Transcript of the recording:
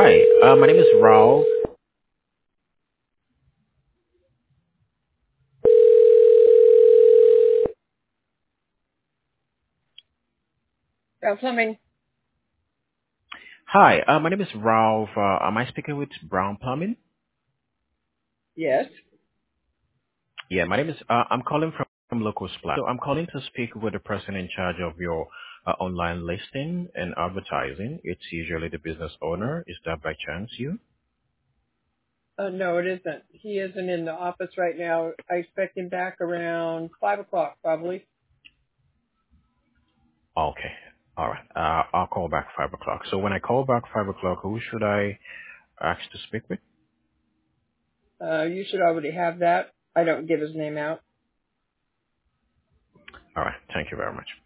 Hi, my name is Ralph. Plumbing. Hi, my name is Ralph. Am I speaking with Brown Plumbing? Yes. Yeah, my name is. I'm calling from Local Supply. So I'm calling to speak with the person in charge of your online listing and advertising. It's usually the business owner. Is that by chance you? No, it isn't. He isn't in the office right now. I expect him back around 5 o'clock, probably. Okay. All right. I'll call back 5 o'clock. So when I call back 5 o'clock, who should I ask to speak with? You should already have that. I don't give his name out. All right. Thank you very much.